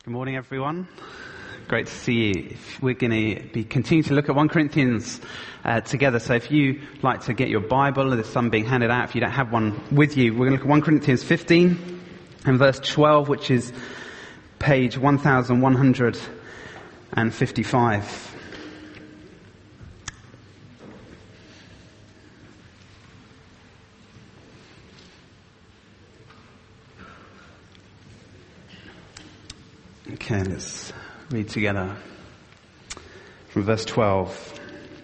Good morning, everyone. Great to see you. We're going to be continuing to look at 1 Corinthians together. So if you like to get your Bible, there's some being handed out. If you don't have one with you, we're going to look at 1 Corinthians 15 and verse 12, which is page 1155. Okay, let's read together from verse 12.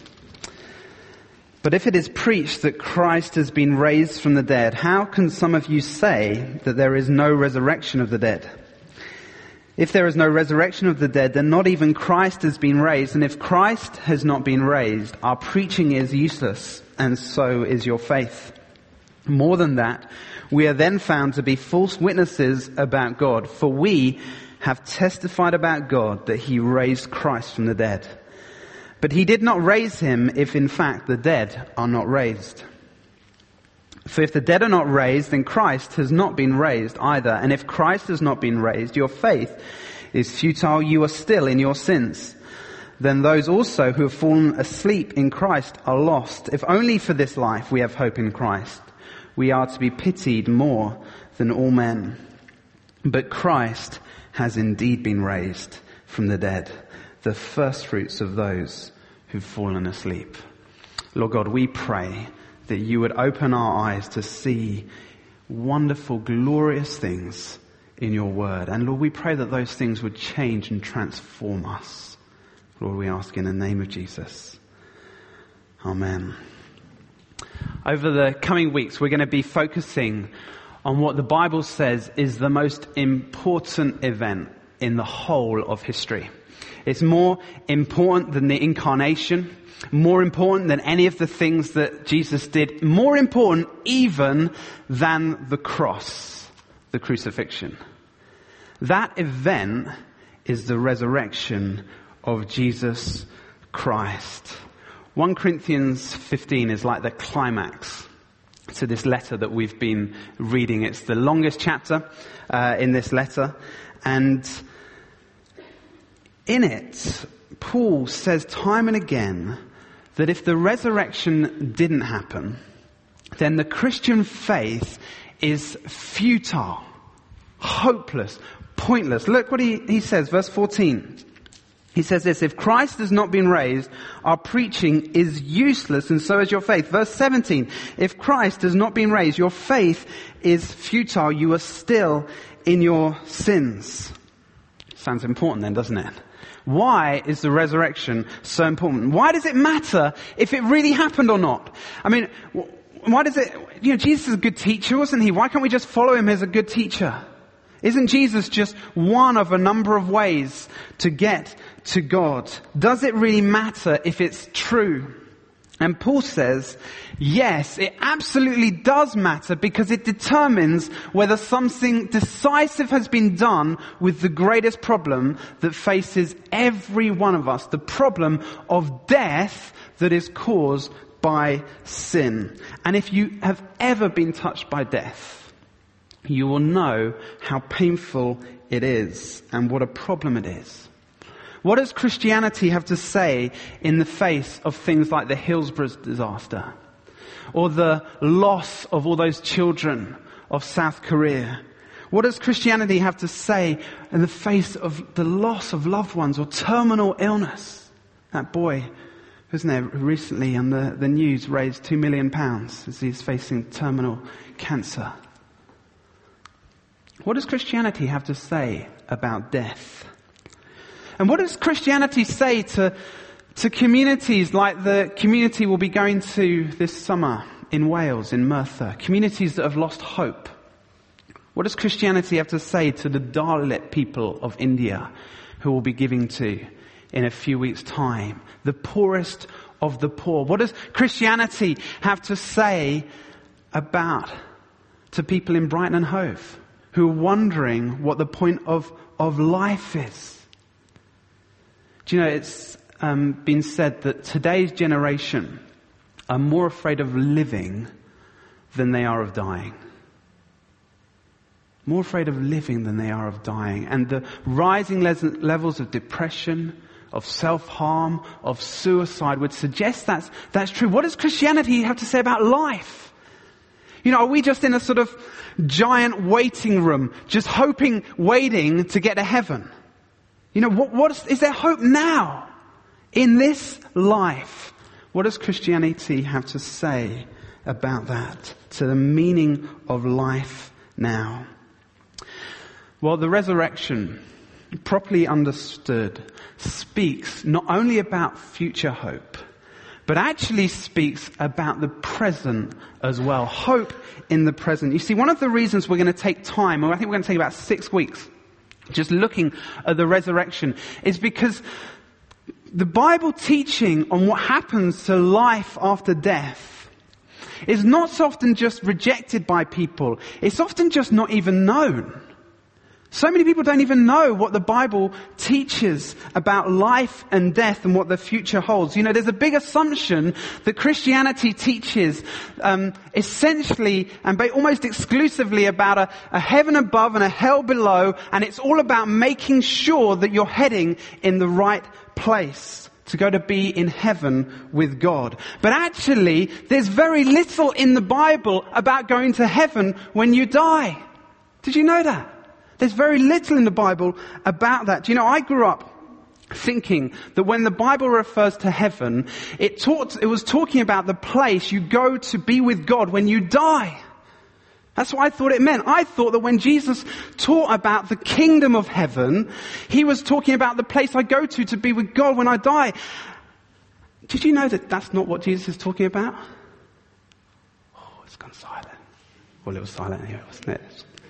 But if it is preached that Christ has been raised from the dead, how can some of you say that there is no resurrection of the dead? If there is no resurrection of the dead, then not even Christ has been raised. And if Christ has not been raised, our preaching is useless, and so is your faith. More than that, we are then found to be false witnesses about God, for we have testified about God that he raised Christ from the dead. But he did not raise him if in fact the dead are not raised. For if the dead are not raised, then Christ has not been raised either. And if Christ has not been raised, your faith is futile, you are still in your sins. Then those also who have fallen asleep in Christ are lost. If only for this life we have hope in Christ, we are to be pitied more than all men. But Christ has indeed been raised from the dead, the first fruits of those who've fallen asleep. Lord God, we pray that you would open our eyes to see wonderful, glorious things in your word. And Lord, we pray that those things would change and transform us. Lord, we ask in the name of Jesus. Amen. Over the coming weeks, we're going to be focusing on what the Bible says is the most important event in the whole of history. It's more important than the incarnation, more important than any of the things that Jesus did, more important even than the cross, the crucifixion. That event is the resurrection of Jesus Christ. 1 Corinthians 15 is like the climax to this letter that we've been reading. It's the longest chapter in this letter, and in it Paul says time and again that if the resurrection didn't happen, then the Christian faith is futile, hopeless, pointless. Look what he says, verse 14. He says this: if Christ has not been raised, our preaching is useless, and so is your faith. Verse 17, if Christ has not been raised, your faith is futile. You are still in your sins. Sounds important then, doesn't it? Why is the resurrection so important? Why does it matter if it really happened or not? I mean, why does it, Jesus is a good teacher, wasn't he? Why can't we just follow him as a good teacher? Isn't Jesus just one of a number of ways to get to God? Does it really matter if it's true? And Paul says, yes, it absolutely does matter, because it determines whether something decisive has been done with the greatest problem that faces every one of us, the problem of death that is caused by sin. And if you have ever been touched by death, you will know how painful it is and what a problem it is. What does Christianity have to say in the face of things like the Hillsborough disaster, or the loss of all those children of South Korea? What does Christianity have to say in the face of the loss of loved ones or terminal illness? That boy, wasn't there, recently on the news raised £2 million as he's facing terminal cancer. What does Christianity have to say about death? And what does Christianity say to communities like the community we'll be going to this summer in Wales, in Merthyr, communities that have lost hope? What does Christianity have to say to the Dalit people of India, who we'll be giving to in a few weeks' time, the poorest of the poor? What does Christianity have to say to people in Brighton and Hove, who are wondering what the point of life is? Do you know, it's been said that today's generation are more afraid of living than they are of dying. more afraid of living than they are of dying. And the rising levels of depression, of self-harm, of suicide would suggest that's true. What does Christianity have to say about life? You know, are we just in a sort of giant waiting room, just waiting to get to heaven? You know, is there hope now in this life? What does Christianity have to say about that, to the meaning of life now? Well, the resurrection, properly understood, speaks not only about future hope, but actually speaks about the present as well. Hope in the present. You see, one of the reasons we're going to take time, or I think we're going to take about 6 weeks, just looking at the resurrection, is because the Bible teaching on what happens to life after death is not so often just rejected by people. It's often just not even known. So many people don't even know what the Bible teaches about life and death and what the future holds. You know, there's a big assumption that Christianity teaches essentially and almost exclusively about a heaven above and a hell below, and it's all about making sure that you're heading in the right place to go to be in heaven with God. But actually, there's very little in the Bible about going to heaven when you die. Did you know that? There's very little in the Bible about that. You know, I grew up thinking that when the Bible refers to heaven, it was talking about the place you go to be with God when you die. That's what I thought it meant. I thought that when Jesus taught about the kingdom of heaven, he was talking about the place I go to be with God when I die. Did you know that that's not what Jesus is talking about? Oh, it's gone silent. Well, it was silent here, wasn't it?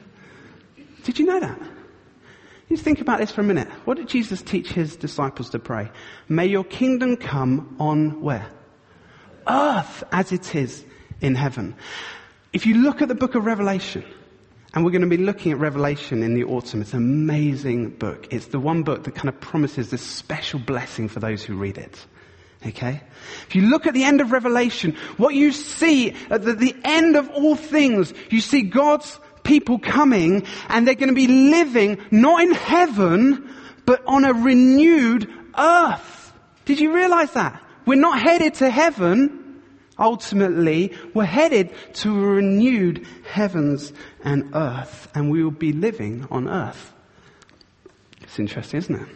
Did you know that? You think about this for a minute. What did Jesus teach his disciples to pray? May your kingdom come on where? Earth as it is in heaven. If you look at the book of Revelation, and we're going to be looking at Revelation in the autumn, it's an amazing book. It's the one book that kind of promises this special blessing for those who read it. Okay? If you look at the end of Revelation, what you see at the end of all things, you see God's people coming, and they're going to be living not in heaven, but on a renewed earth. Did you realize that? We're not headed to heaven, ultimately. We're headed to a renewed heavens and earth, and we will be living on earth. It's interesting, isn't it?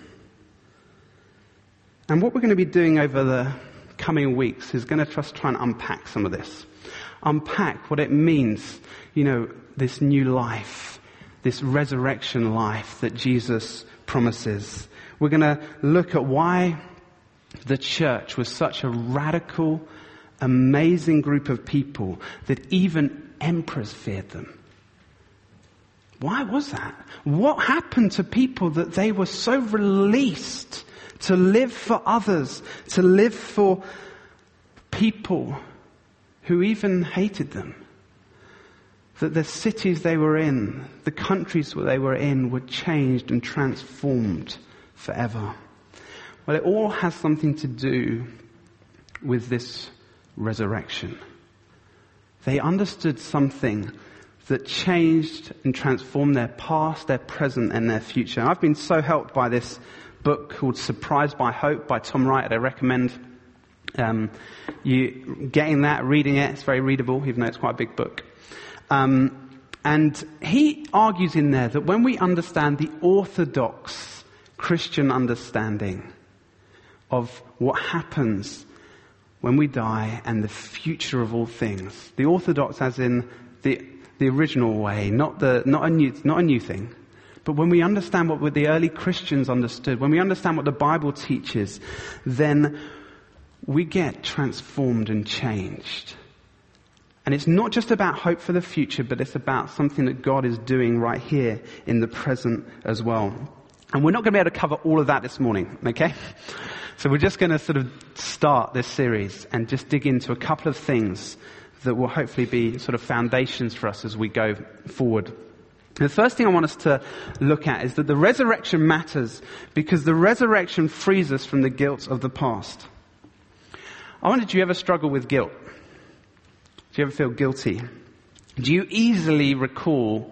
And what we're going to be doing over the coming weeks is going to just try and unpack some of this. Unpack what it means, you know, this new life, this resurrection life that Jesus promises. We're going to look at why the church was such a radical, amazing group of people that even emperors feared them. Why was that? What happened to people that they were so released to live for others, to live for people who even hated them? That the cities they were in, the countries where they were in, were changed and transformed forever. Well, it all has something to do with this resurrection. They understood something that changed and transformed their past, their present, and their future. I've been so helped by this book called Surprised by Hope by Tom Wright. I recommend you getting that, reading it. It's very readable, even though it's quite a big book. And he argues in there that when we understand the orthodox Christian understanding of what happens when we die and the future of all things, the orthodox as in the original way, not a new thing, but when we understand what the early Christians understood, when we understand what the Bible teaches, then we get transformed and changed. And it's not just about hope for the future, but it's about something that God is doing right here in the present as well. And we're not going to be able to cover all of that this morning, okay? So we're just going to sort of start this series and just dig into a couple of things that will hopefully be sort of foundations for us as we go forward. And the first thing I want us to look at is that the resurrection matters because the resurrection frees us from the guilt of the past. I wonder, do you ever struggle with guilt? Do you ever feel guilty? Do you easily recall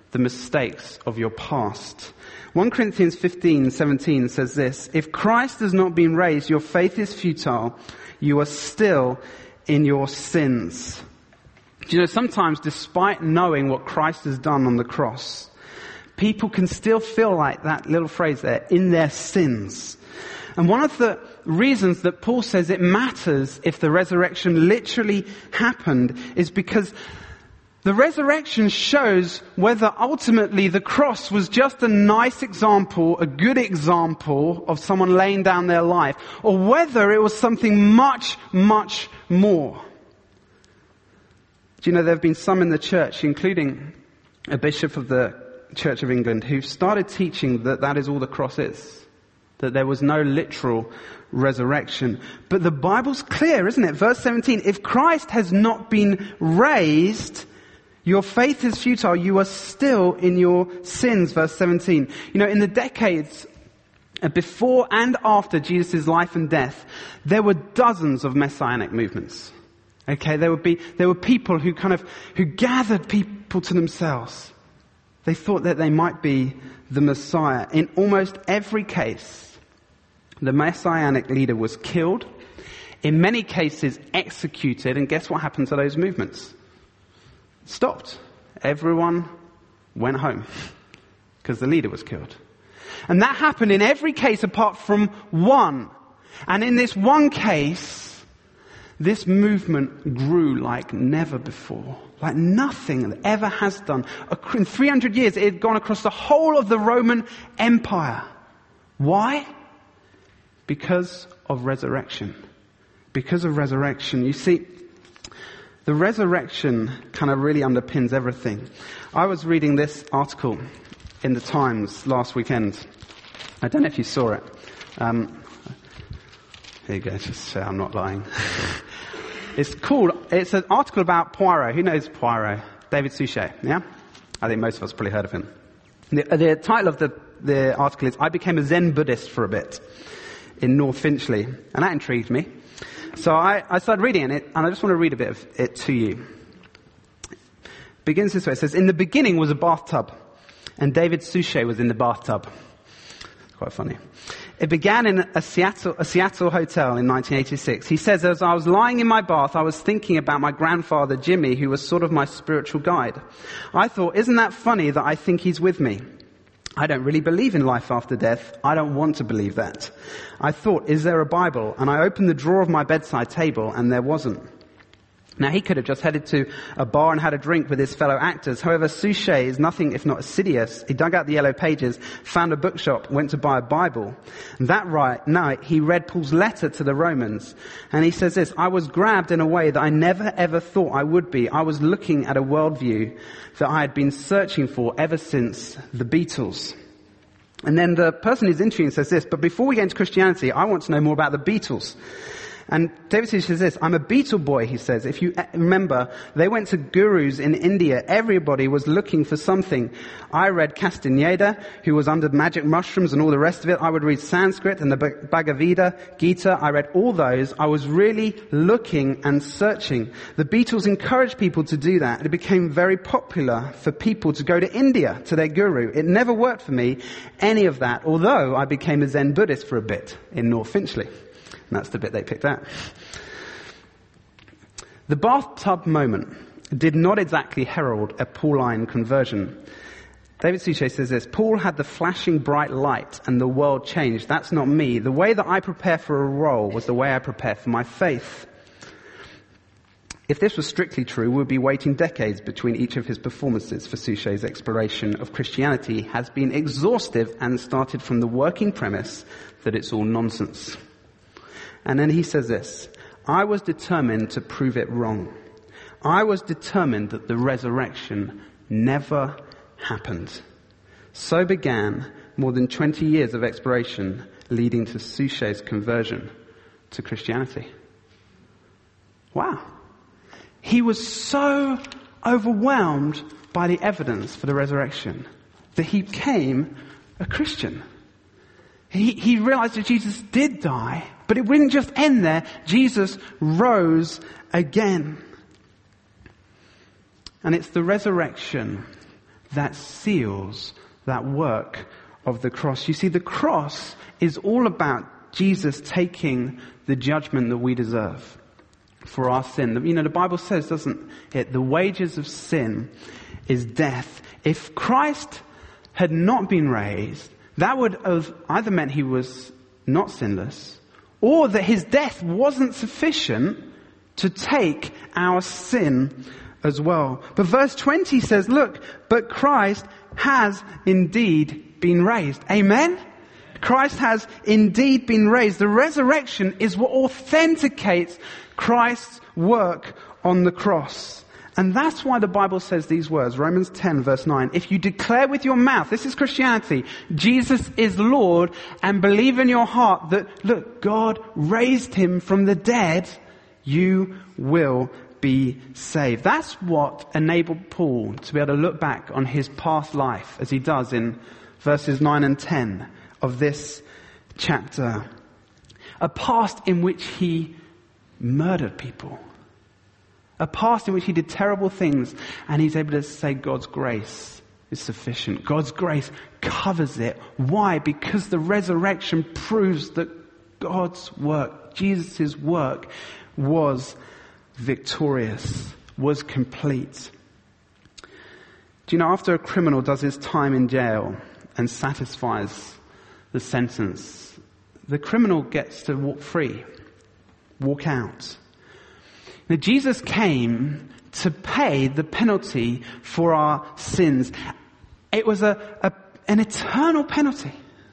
the mistakes of your past. 1 Corinthians 15:17 says this, if Christ has not been raised, your faith is futile. You are still in your sins. Do you know, sometimes despite knowing what Christ has done on the cross, people can still feel like that little phrase there, in their sins. And one of the reasons that Paul says it matters if the resurrection literally happened is because the resurrection shows whether ultimately the cross was just a nice example, a good example of someone laying down their life, or whether it was something much, much more. Do you know, there have been some in the church, including a bishop of the Church of England, who've started teaching that that is all the cross is, that there was no literal resurrection. But the Bible's clear, isn't it? Verse 17, if Christ has not been raised, your faith is futile. You are still in your sins. Verse 17. You know, in the decades before and after Jesus' life and death, there were dozens of messianic movements. Okay, there were people who gathered people to themselves. They thought that they might be the Messiah. In almost every case, the messianic leader was killed. In many cases, executed. And guess what happened to those movements? Stopped. Everyone went home because the leader was killed. And that happened in every case apart from one. And in this one case, this movement grew like never before, like nothing ever has done. In 300 years, it had gone across the whole of the Roman Empire. Why? Because of resurrection. Because of resurrection. You see, the resurrection kind of really underpins everything. I was reading this article in the Times last weekend. I don't know if you saw it. Here you go, just so I'm not lying. It's an article about Poirot. Who knows Poirot? David Suchet, yeah? I think most of us probably heard of him. The title of the article is, I became a Zen Buddhist for a bit in North Finchley. And that intrigued me. So I started reading it, and I just want to read a bit of it to you. It begins this way. It says, in the beginning was a bathtub, and David Suchet was in the bathtub. It's quite funny. It began in a Seattle hotel in 1986. He says, as I was lying in my bath, I was thinking about my grandfather, Jimmy, who was sort of my spiritual guide. I thought, isn't that funny that I think he's with me? I don't really believe in life after death. I don't want to believe that. I thought, is there a Bible? And I opened the drawer of my bedside table, and there wasn't. Now, he could have just headed to a bar and had a drink with his fellow actors. However, Suchet is nothing if not assiduous. He dug out the yellow pages, found a bookshop, went to buy a Bible. That night, he read Paul's letter to the Romans. And he says this, I was grabbed in a way that I never ever thought I would be. I was looking at a worldview that I had been searching for ever since the Beatles. And then the person who's interviewing says this, but before we get into Christianity, I want to know more about the Beatles. And David says this, I'm a Beatle boy, he says. If you remember, they went to gurus in India. Everybody was looking for something. I read Castaneda, who was under magic mushrooms and all the rest of it. I would read Sanskrit and the Bhagavad Gita. I read all those. I was really looking and searching. The Beatles encouraged people to do that. It became very popular for people to go to India, to their guru. It never worked for me, any of that, although I became a Zen Buddhist for a bit in North Finchley. And that's the bit they picked out. The bathtub moment did not exactly herald a Pauline conversion. David Suchet says this, Paul had the flashing bright light and the world changed. That's not me. The way that I prepare for a role was the way I prepare for my faith. If this was strictly true, we'd be waiting decades between each of his performances, for Suchet's exploration of Christianity has been exhaustive and started from the working premise that it's all nonsense. And then he says this, I was determined to prove it wrong. I was determined that the resurrection never happened. So began more than 20 years of exploration leading to Suchet's conversion to Christianity. Wow. He was so overwhelmed by the evidence for the resurrection that he became a Christian. He realized that Jesus did die, but it wouldn't just end there. Jesus rose again. And it's the resurrection that seals that work of the cross. You see, the cross is all about Jesus taking the judgment that we deserve for our sin. You know, the Bible says, doesn't it, the wages of sin is death. If Christ had not been raised, that would have either meant he was not sinless, or that his death wasn't sufficient to take our sin as well. But verse 20 says, look, but Christ has indeed been raised. Amen? Christ has indeed been raised. The resurrection is what authenticates Christ's work on the cross. And that's why the Bible says these words, Romans 10 verse 9. If you declare with your mouth, this is Christianity, Jesus is Lord, and believe in your heart that, look, God raised him from the dead, you will be saved. That's what enabled Paul to be able to look back on his past life, as he does in verses 9 and 10 of this chapter. A past in which he murdered people. A past in which he did terrible things, and he's able to say God's grace is sufficient. God's grace covers it. Why? Because the resurrection proves that God's work, Jesus' work, was victorious, was complete. Do you know, after a criminal does his time in jail and satisfies the sentence, the criminal gets to walk free, walk out. Now, Jesus came to pay the penalty for our sins. It was an eternal penalty.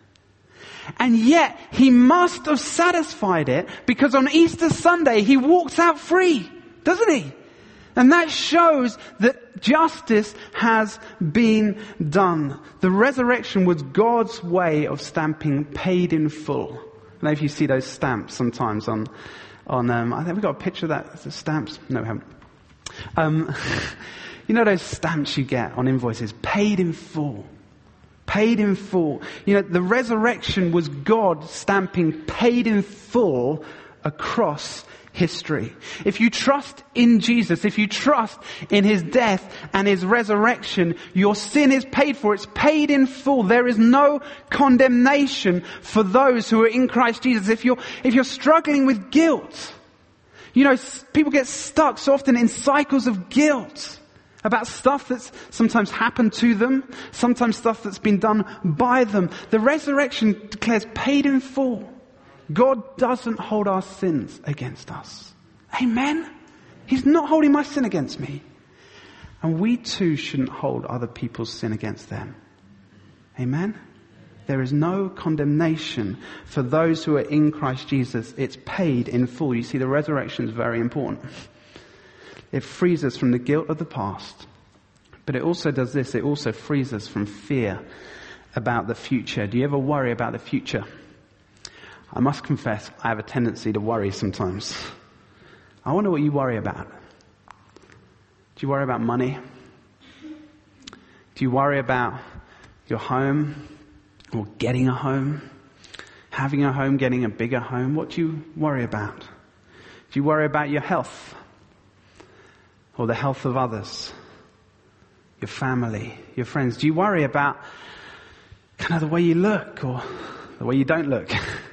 And yet, he must have satisfied it, because on Easter Sunday, he walks out free, doesn't he? And that shows that justice has been done. The resurrection was God's way of stamping paid in full. I don't know if you see those stamps sometimes on I think we've got a picture of that. The stamps? No, we haven't. You know those stamps you get on invoices? Paid in full. Paid in full. You know, the resurrection was God stamping paid in full across history. If you trust in Jesus, if you trust in his death and his resurrection, your sin is paid for. It's paid in full. There is no condemnation for those who are in Christ Jesus. If you're struggling with guilt, you know, people get stuck so often in cycles of guilt about stuff that's sometimes happened to them, sometimes stuff that's been done by them. The resurrection declares paid in full. God doesn't hold our sins against us. Amen? He's not holding my sin against me. And we too shouldn't hold other people's sin against them. Amen? There is no condemnation for those who are in Christ Jesus. It's paid in full. You see, the resurrection is very important. It frees us from the guilt of the past. But it also does this. It also frees us from fear about the future. Do you ever worry about the future? I must confess, I have a tendency to worry sometimes. I wonder what you worry about. Do you worry about money? Do you worry about your home or getting a home? Having a home, getting a bigger home? What do you worry about? Do you worry about your health or the health of others? Your family, your friends? Do you worry about kind of the way you look or the way you don't look?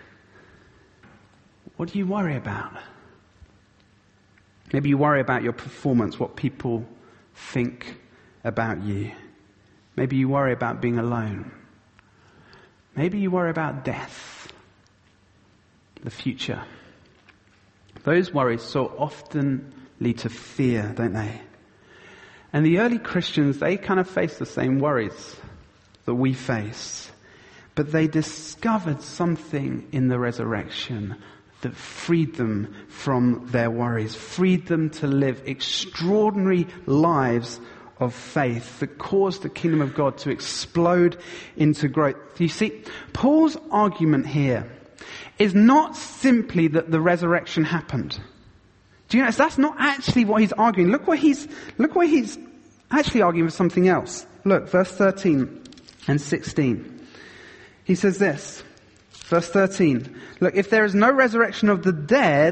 What do you worry about? Maybe you worry about your performance, what people think about you. Maybe you worry about being alone. Maybe you worry about death, the future. Those worries so often lead to fear, don't they? And the early Christians, they kind of faced the same worries that we face. But they discovered something in the resurrection that freed them from their worries, freed them to live extraordinary lives of faith that caused the kingdom of God to explode into growth. You see, Paul's argument here is not simply that the resurrection happened. Do you know, that's not actually what he's arguing. Look where he's actually arguing for something else. Look, verse 13 and 16. He says this, verse 13, look, if there is no resurrection of the dead,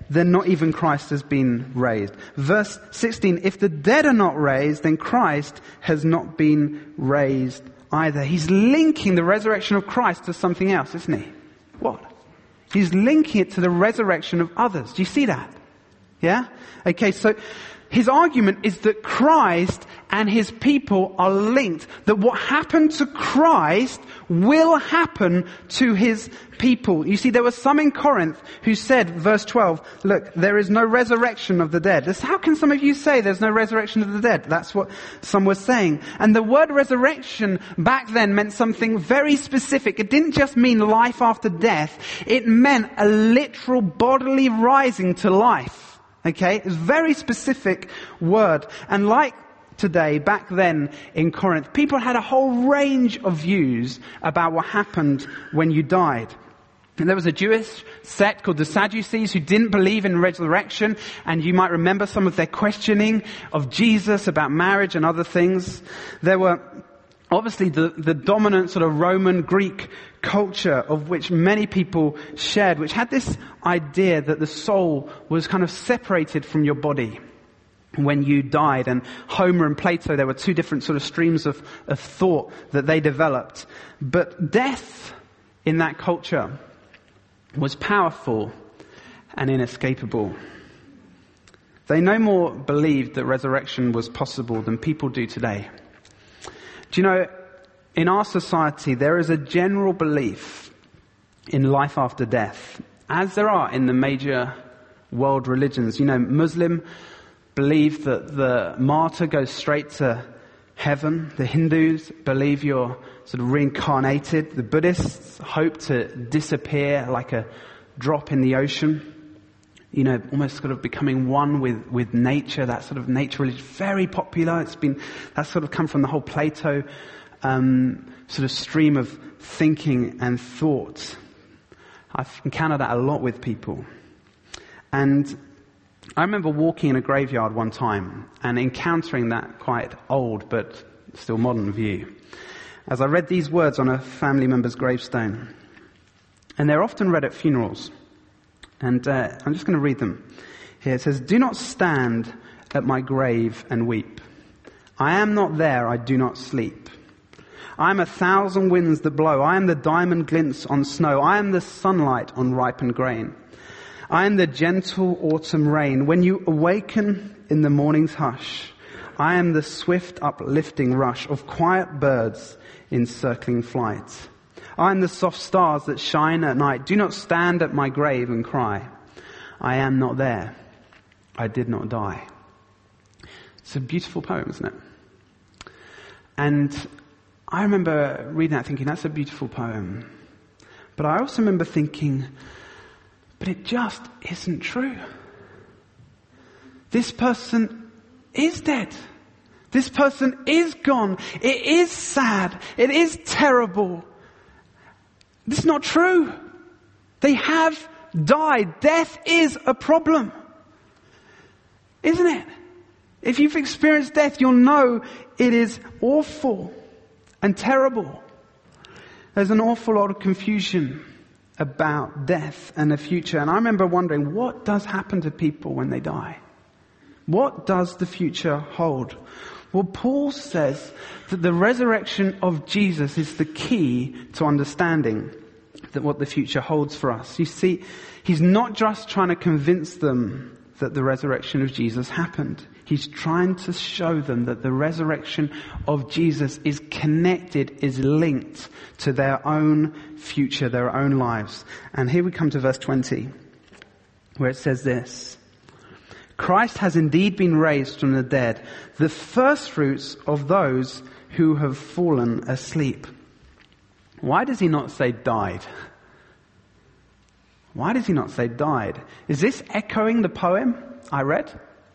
then not even Christ has been raised. Verse 16, if the dead are not raised, then Christ has not been raised either. He's linking the resurrection of Christ to something else, isn't he? What? He's linking it to the resurrection of others. Do you see that? Yeah? Okay, so his argument is that Christ and his people are linked. That what happened to Christ will happen to his people. You see, there were some in Corinth who said, verse 12, look, there is no resurrection of the dead. How can some of you say there's no resurrection of the dead? That's what some were saying. And the word resurrection back then meant something very specific. It didn't just mean life after death. It meant a literal bodily rising to life. Okay? It's a very specific word. And like today, back then in Corinth, people had a whole range of views about what happened when you died. And there was a Jewish sect called the Sadducees who didn't believe in resurrection, and you might remember some of their questioning of Jesus about marriage and other things. There were obviously the dominant sort of Roman Greek culture of which many people shared, which had this idea that the soul was kind of separated from your body when you died. And Homer and Plato, there were two different sort of streams of thought that they developed. But death in that culture was powerful and inescapable. They no more believed that resurrection was possible than people do today. Do you know, in our society, there is a general belief in life after death, as there are in the major world religions. You know, Muslim believe that the martyr goes straight to heaven. The Hindus believe you're sort of reincarnated. The Buddhists hope to disappear like a drop in the ocean. You know, almost sort of becoming one with nature. That sort of nature religion, very popular. That's sort of come from the whole Plato sort of stream of thinking and thought. I've encountered that a lot with people. And I remember walking in a graveyard one time and encountering that quite old but still modern view, as I read these words on a family member's gravestone. And they're often read at funerals. And I'm just going to read them here. It says, "Do not stand at my grave and weep. I am not there, I do not sleep. I am 1,000 winds that blow. I am the diamond glints on snow. I am the sunlight on ripened grain. I am the gentle autumn rain. When you awaken in the morning's hush, I am the swift uplifting rush of quiet birds in circling flight. I am the soft stars that shine at night. Do not stand at my grave and cry. I am not there. I did not die." It's a beautiful poem, isn't it? And I remember reading that thinking, that's a beautiful poem. But I also remember thinking, but it just isn't true. This person is dead. This person is gone. It is sad. It is terrible. This is not true. They have died. Death is a problem. Isn't it? If you've experienced death, you'll know it is awful and terrible. There's an awful lot of confusion about death and the future. And I remember wondering, what does happen to people when they die? What does the future hold? Well, Paul says that the resurrection of Jesus is the key to understanding that what the future holds for us. You see, he's not just trying to convince them that the resurrection of Jesus happened. He's trying to show them that the resurrection of Jesus is connected, is linked to their own future, their own lives. And here we come to verse 20, where it says this: "Christ has indeed been raised from the dead, the firstfruits of those who have fallen asleep." Why does he not say died? Why does he not say died? Is this echoing the poem I read?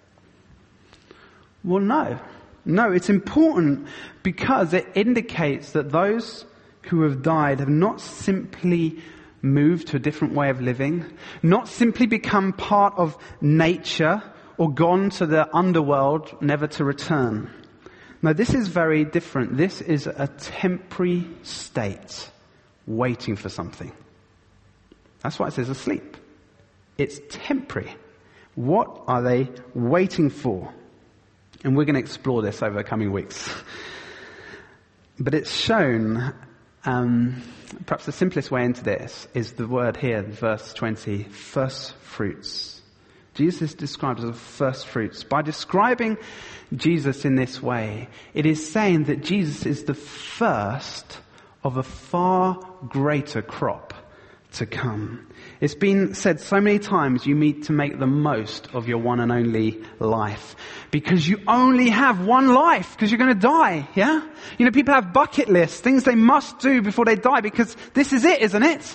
Well, no. No, it's important because it indicates that those who have died have not simply moved to a different way of living, not simply become part of nature or gone to the underworld, never to return. No, this is very different. This is a temporary state waiting for something. That's why it says asleep. It's temporary. What are they waiting for? And we're going to explore this over the coming weeks. But it's shown, perhaps the simplest way into this is the word here, verse 20, first fruits. Jesus is described as first fruits. By describing Jesus in this way, it is saying that Jesus is the first of a far greater crop to come. It's been said so many times, you need to make the most of your one and only life. Because you only have one life, because you're going to die, yeah? You know, people have bucket lists, things they must do before they die, because this is it, isn't it?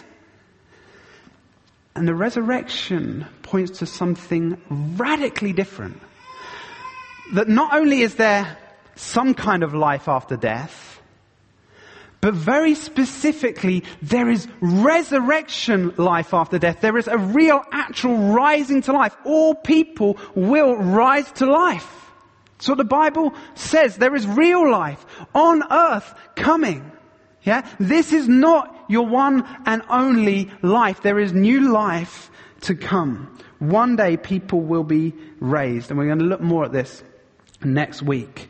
And the resurrection points to something radically different. That not only is there some kind of life after death, but very specifically, there is resurrection life after death. There is a real, actual rising to life. All people will rise to life. That's what the Bible says. There is real life on earth coming. Yeah? This is not your one and only life. There is new life to come. One day people will be raised. And we're going to look more at this next week.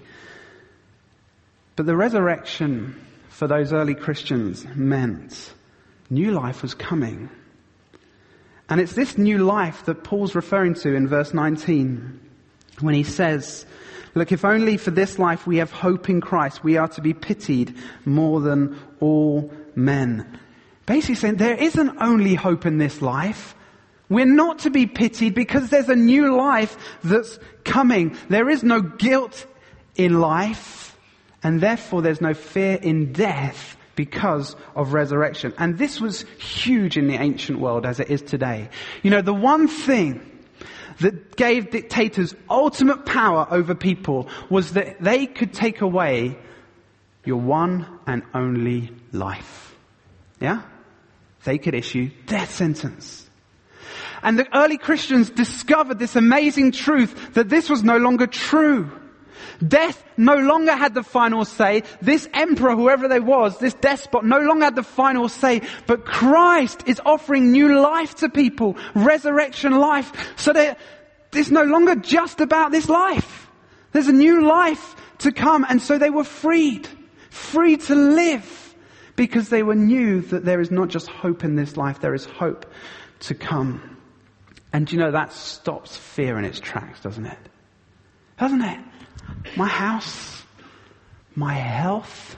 But the resurrection for those early Christians meant new life was coming. And it's this new life that Paul's referring to in verse 19 when he says, look, if only for this life we have hope in Christ, we are to be pitied more than all men. Basically saying there isn't only hope in this life. We're not to be pitied because there's a new life that's coming. There is no guilt in life. And therefore there's no fear in death because of resurrection. And this was huge in the ancient world as it is today. You know, the one thing that gave dictators ultimate power over people was that they could take away your one and only life. Yeah? They could issue death sentence. And the early Christians discovered this amazing truth that this was no longer true. Death no longer had the final say. This emperor, whoever they was, this despot, no longer had the final say. But Christ is offering new life to people, resurrection life, so that it's no longer just about this life. There's a new life to come, and so they were free to live, because they were knew that there is not just hope in this life, there is hope to come. And you know, that stops fear in its tracks, doesn't it? Doesn't it? My house, my health,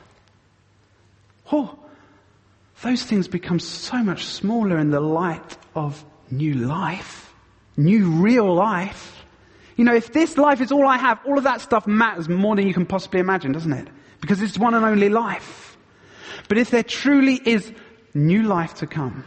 those things become so much smaller in the light of new life, new real life. You know, if this life is all I have, all of that stuff matters more than you can possibly imagine, doesn't it? Because it's one and only life. But if there truly is new life to come,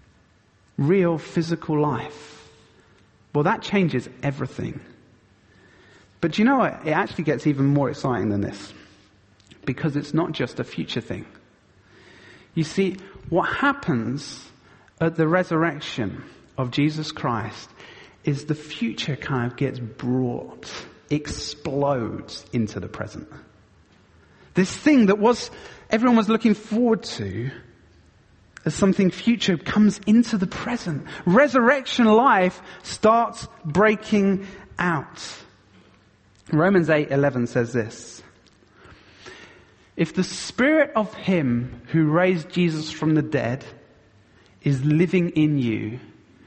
real physical life, well, that changes everything. But you know what? It actually gets even more exciting than this. Because it's not just a future thing. You see, what happens at the resurrection of Jesus Christ is the future kind of gets brought, explodes into the present. This thing that everyone was looking forward to as something future comes into the present. Resurrection life starts breaking out. Romans 8:11 says this: if the spirit of him who raised Jesus from the dead is living in you,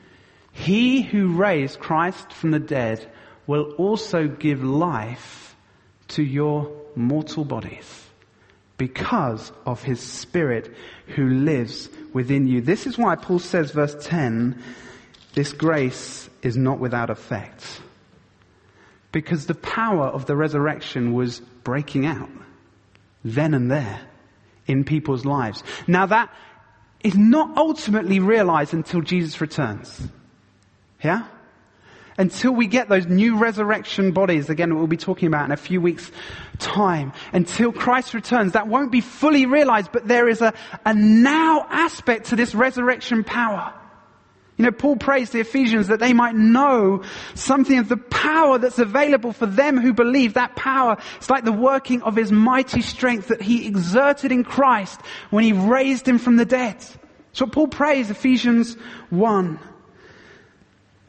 he who raised Christ from the dead will also give life to your mortal bodies because of his spirit who lives within you. This is why Paul says, verse 10, this grace is not without effect. Because the power of the resurrection was breaking out then and there in people's lives. Now that is not ultimately realized until Jesus returns. Yeah? Until we get those new resurrection bodies, again, we'll be talking about in a few weeks' time. Until Christ returns, that won't be fully realized, but there is a now aspect to this resurrection power. You know, Paul prays the Ephesians that they might know something of the power that's available for them who believe. That power is like the working of his mighty strength that he exerted in Christ when he raised him from the dead. So Paul prays, Ephesians 1.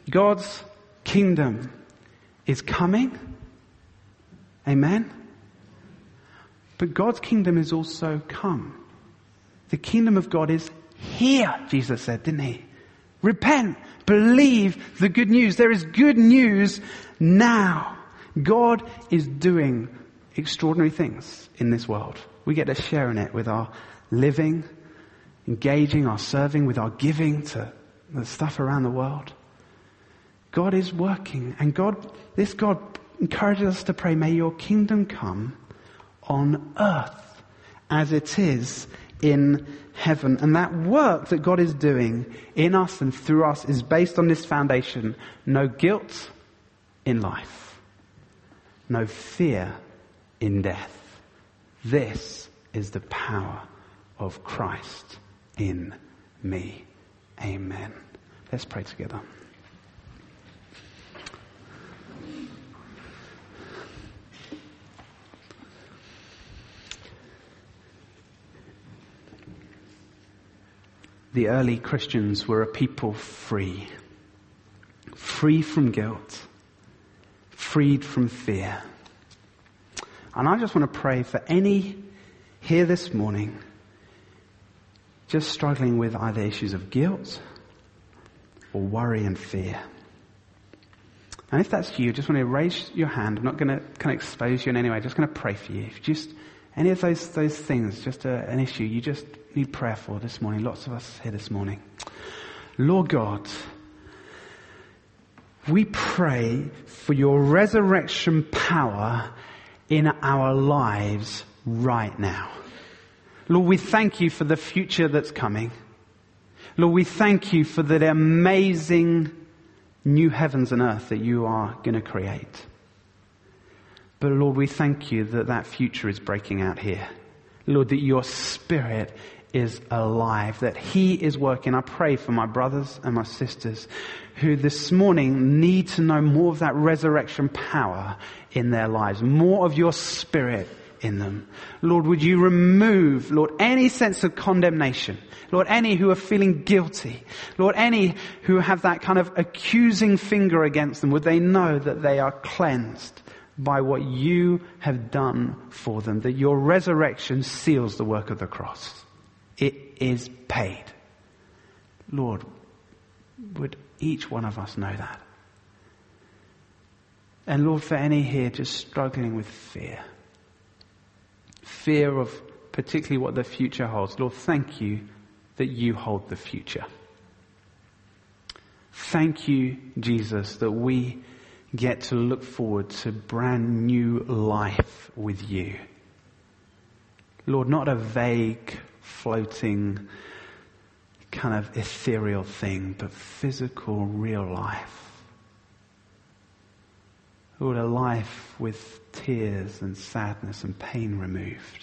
God's kingdom is coming. Amen? But God's kingdom is also come. The kingdom of God is here, Jesus said, didn't he? Repent, believe the good news. There is good news now. God is doing extraordinary things in this world. We get to share in it with our living, engaging, our serving, with our giving to the stuff around the world. God is working, and this God encourages us to pray, may your kingdom come on earth as it is in heaven. And that work that God is doing in us and through us is based on this foundation: no guilt in life, no fear in death. This is the power of Christ in me. Amen. Let's pray together. The early Christians were a people free from guilt, freed from fear. And I just want to pray for any here this morning just struggling with either issues of guilt or worry and fear. And if that's you, just want to raise your hand. I'm not going to kind of expose you in any way. I'm just going to pray for you. Just any of those things, just an issue you just need prayer for this morning. Lots of us here this morning. Lord God, we pray for your resurrection power in our lives right now. Lord, we thank you for the future that's coming. Lord, we thank you for the amazing new heavens and earth that you are going to create. But Lord, we thank you that that future is breaking out here. Lord, that your Spirit is alive, that he is working. I pray for my brothers and my sisters who this morning need to know more of that resurrection power in their lives, more of your Spirit in them. Lord, would you remove, Lord, any sense of condemnation? Lord, any who are feeling guilty, Lord, any who have that kind of accusing finger against them, would they know that they are cleansed by what you have done for them, that your resurrection seals the work of the cross. It is paid. Lord, would each one of us know that? And Lord, for any here just struggling with fear of particularly what the future holds, Lord, thank you that you hold the future. Thank you, Jesus, that we get to look forward to brand new life with you. Lord, not a vague, floating, kind of ethereal thing, but physical, real life. Lord, a life with tears and sadness and pain removed.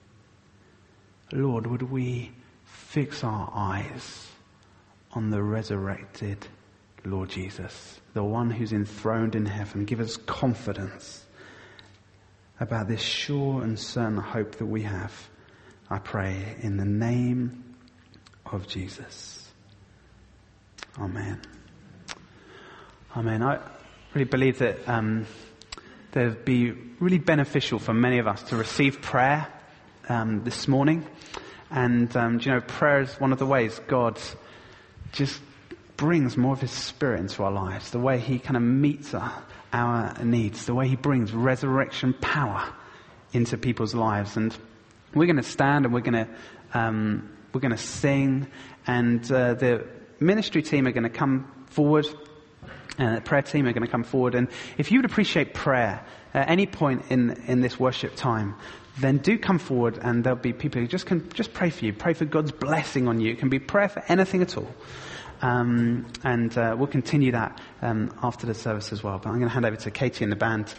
Lord, would we fix our eyes on the resurrected Lord Jesus, the one who's enthroned in heaven. Give us confidence about this sure and certain hope that we have. I pray in the name of Jesus. Amen. Amen. I really believe that it'd be really beneficial for many of us to receive prayer this morning. And, prayer is one of the ways God just brings more of his Spirit into our lives, the way he kind of meets our needs, the way he brings resurrection power into people's lives. And we're going to stand and we're going to sing, and the ministry team are going to come forward, and the prayer team are going to come forward. And if you would appreciate prayer at any point in this worship time, then do come forward, and there'll be people who just pray for you, pray for God's blessing on you. It can be prayer for anything at all. And we'll continue that after the service as well. But I'm going to hand over to Katie and the band